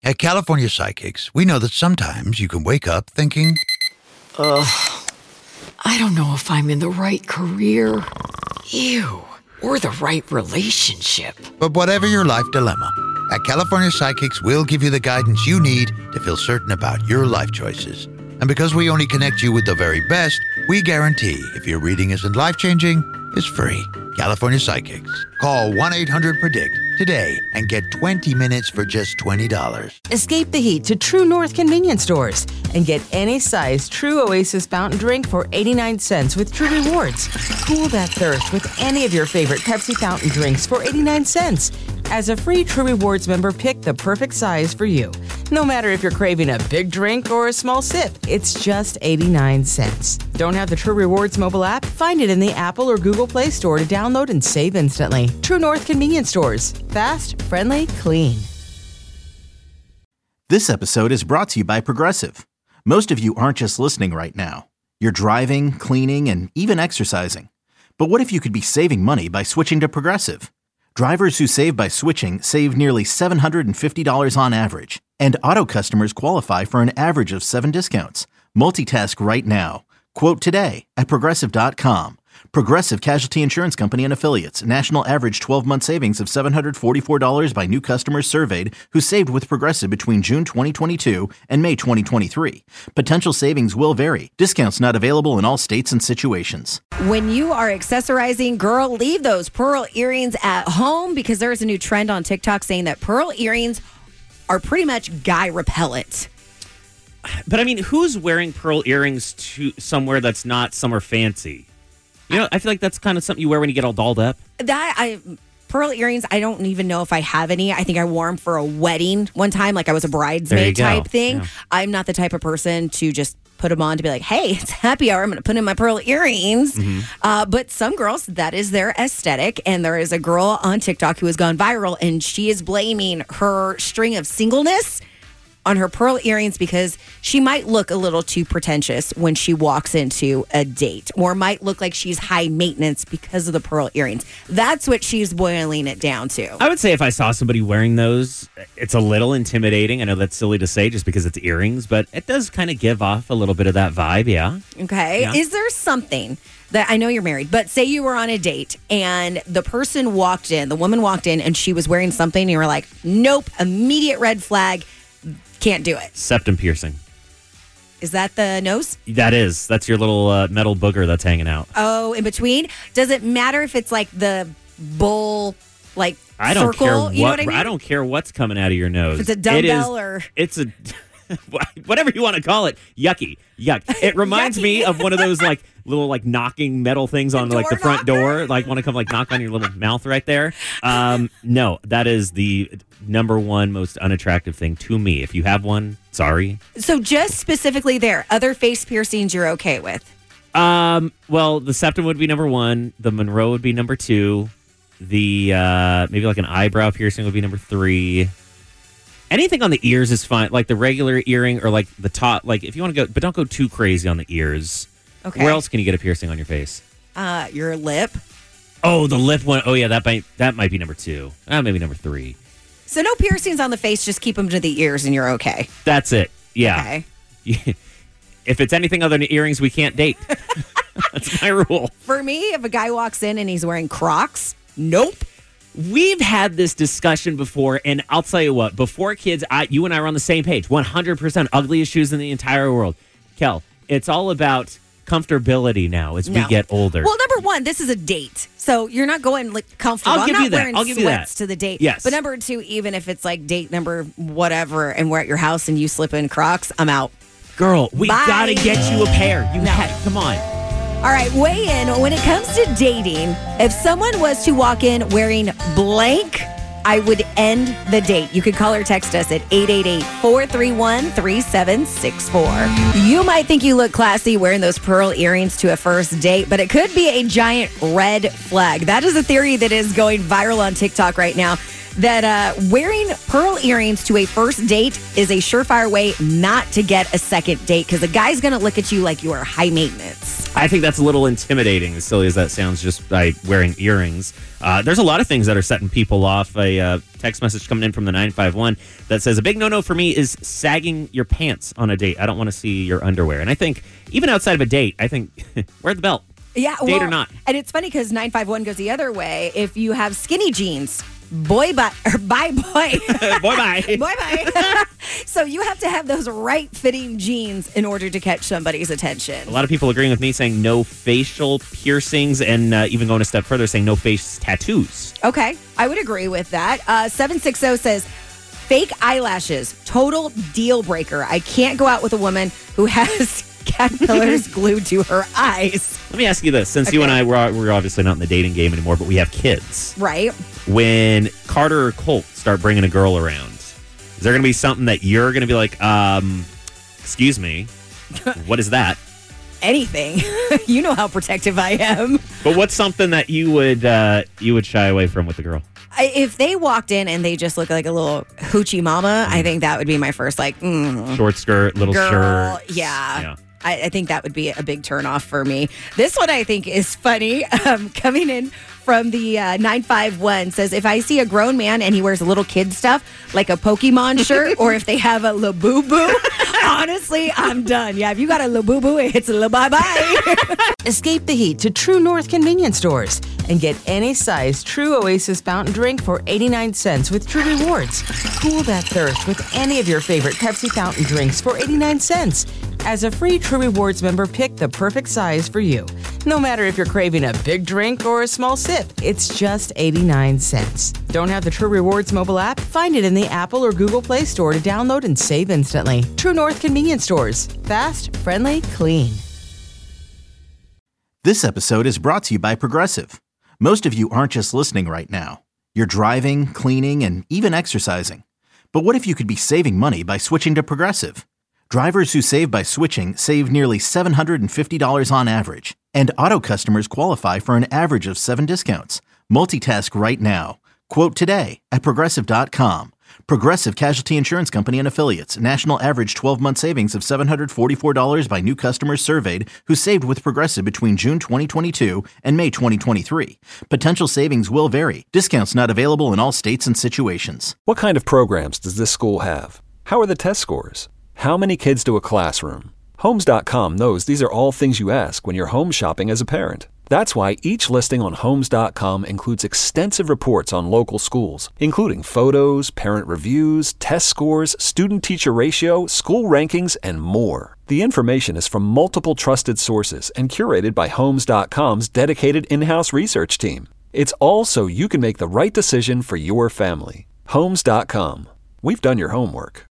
At California Psychics, we know that sometimes you can wake up thinking, I don't know if I'm in the right career. Ew. Or the right relationship. but whatever your life dilemma, at California Psychics, we'll give you the guidance you need to feel certain about your life choices. And because we only connect you with the very best, we guarantee if your reading isn't life-changing, it's free. California Psychics. Call 1-800-PREDICT today and get 20 minutes for just $20. Escape the heat to True North convenience stores and get any size True Oasis fountain drink for 89 cents with True Rewards. Cool that thirst with any of your favorite Pepsi fountain drinks for 89 cents. As a free True Rewards member, pick the perfect size for you. No matter if you're craving a big drink or a small sip, it's just 89 cents. Don't have the True Rewards mobile app? Find it in the Apple or Google Play Store to download and save instantly. True North convenience stores. Fast, friendly, clean. This episode is brought to you by Progressive. Most of you aren't just listening right now. You're driving, cleaning, and even exercising. But what if you could be saving money by switching to Progressive? Drivers who save by switching save nearly $750 on average. And auto customers qualify for an average of 7 discounts. Multitask right now. Quote today at Progressive.com. Progressive Casualty Insurance Company and Affiliates. National average 12-month savings of $744 by new customers surveyed who saved with Progressive between June 2022 and May 2023. Potential savings will vary. Discounts not available in all states and situations. When you are accessorizing, girl, leave those pearl earrings at home because there is a new trend on TikTok saying that pearl earrings are pretty much guy repellent. But I mean, who's wearing pearl earrings to somewhere that's not somewhere fancy? You know, I feel like that's kind of something you wear when you get all dolled up. Pearl earrings, I don't even know if I have any. I think I wore them for a wedding one time, like I was a bridesmaid type thing. Yeah. I'm not the type of person to just put them on to be like, hey, it's happy hour. I'm going to put in my pearl earrings. Mm-hmm. But some girls, that is their aesthetic. And there is a girl on TikTok who has gone viral, and she is blaming her string of singleness on her pearl earrings because she might look a little too pretentious when she walks into a date, or might look like she's high maintenance because of the pearl earrings. That's what she's boiling it down to. I would say if I saw somebody wearing those, it's a little intimidating. I know that's silly to say just because it's earrings, but it does kind of give off a little bit of that vibe, yeah. Okay. Yeah. Is there something that, I know you're married, but say you were on a date and the person walked in, the woman walked in and she was wearing something and you were like, nope, immediate red flag. Can't do it. Septum piercing. Is that the nose? That is. That's your little metal booger that's hanging out. Oh, in between? Does it matter if it's like the bull, like I don't circle? Care what, you know what I mean? I don't care what's coming out of your nose. If it's a dumbbell or... It's a... whatever you want to call it. Yucky. Yuck. It reminds me of one of those like little like knocking metal things on like the front door. Like want to come like knock on your little mouth right there. No, that is the number one most unattractive thing to me. If you have one, sorry. So just specifically there, other face piercings you're okay with? Well, the septum would be number one. The Monroe would be number two. The maybe like an eyebrow piercing would be number three. Anything on the ears is fine, like the regular earring or like the top. Like if you want to go, but don't go too crazy on the ears. Okay. Where else can you get a piercing on your face? Your lip. Oh, the lip one. Oh yeah, that might be number two. Maybe number three. So no piercings on the face. Just keep them to the ears, and you're okay. That's it. Yeah. Okay. If it's anything other than earrings, we can't date. That's my rule. For me, if a guy walks in and he's wearing Crocs, nope. We've had this discussion before, and I'll tell you what, before kids, you and I were on the same page. 100% ugliest shoes in the entire world. Kel, it's all about comfortability now as we get older. Well, number one, this is a date. So you're not going like comfortable. I'll I'm not wearing sweats to the date. Yes. But number two, even if it's like date number whatever and we're at your house and you slip in Crocs, I'm out. Girl, we got to get you a pair. Come on. All right, weigh in. When it comes to dating, if someone was to walk in wearing blank, I would end the date. You could call or text us at 888-431-3764. You might think you look classy wearing those pearl earrings to a first date, but it could be a giant red flag. That is a theory that is going viral on TikTok right now, that wearing pearl earrings to a first date is a surefire way not to get a second date because the guy's going to look at you like you are high maintenance. I think that's a little intimidating, as silly as that sounds, just by wearing earrings. There's a lot of things that are setting people off. A text message coming in from the 951 that says, a big no-no for me is sagging your pants on a date. I don't want to see your underwear. And I think, even outside of a date, I think, wear the belt. Yeah, date or not. And it's funny because 951 goes the other way. If you have skinny jeans, bye boy. Boy bye. Boy bye. So you have to have those right fitting jeans in order to catch somebody's attention. A lot of people agreeing with me saying no facial piercings, and even going a step further saying no face tattoos. Okay, I would agree with that. 760 says fake eyelashes, total deal breaker. I can't go out with a woman who has caterpillars glued to her eyes. Let me ask you this, since you and I, we're obviously not in the dating game anymore, but we have kids. Right. When Carter or Colt start bringing a girl around, is there going to be something that you're going to be like, excuse me, what is that? Anything. You know how protective I am. But what's something that you would shy away from with the girl? If they walked in and they just look like a little hoochie mama, I think that would be my first, short skirt, little girl, shirt. Yeah. I think that would be a big turnoff for me. This one I think is funny. Coming in from the 951 says, if I see a grown man and he wears little kid stuff, like a Pokemon shirt, or if they have a Labubu, honestly, I'm done. Yeah, if you got a Labubu, it's a bye-bye. Escape the heat to True North convenience stores and get any size True Oasis fountain drink for 89 cents with True Rewards. Cool that thirst with any of your favorite Pepsi fountain drinks for 89 cents. As a free True Rewards member, pick the perfect size for you. No matter if you're craving a big drink or a small sip, it's just 89 cents. Don't have the True Rewards mobile app? Find it in the Apple or Google Play Store to download and save instantly. True North convenience stores. Fast, friendly, clean. This episode is brought to you by Progressive. Most of you aren't just listening right now. You're driving, cleaning, and even exercising. But what if you could be saving money by switching to Progressive? Drivers who save by switching save nearly $750 on average. And auto customers qualify for an average of 7 discounts. Multitask right now. Quote today at Progressive.com. Progressive Casualty Insurance Company and Affiliates. National average 12-month savings of $744 by new customers surveyed who saved with Progressive between June 2022 and May 2023. Potential savings will vary. Discounts not available in all states and situations. What kind of programs does this school have? How are the test scores? How many kids do a classroom? Homes.com knows these are all things you ask when you're home shopping as a parent. That's why each listing on Homes.com includes extensive reports on local schools, including photos, parent reviews, test scores, student-teacher ratio, school rankings, and more. The information is from multiple trusted sources and curated by Homes.com's dedicated in-house research team. It's all so you can make the right decision for your family. Homes.com. We've done your homework.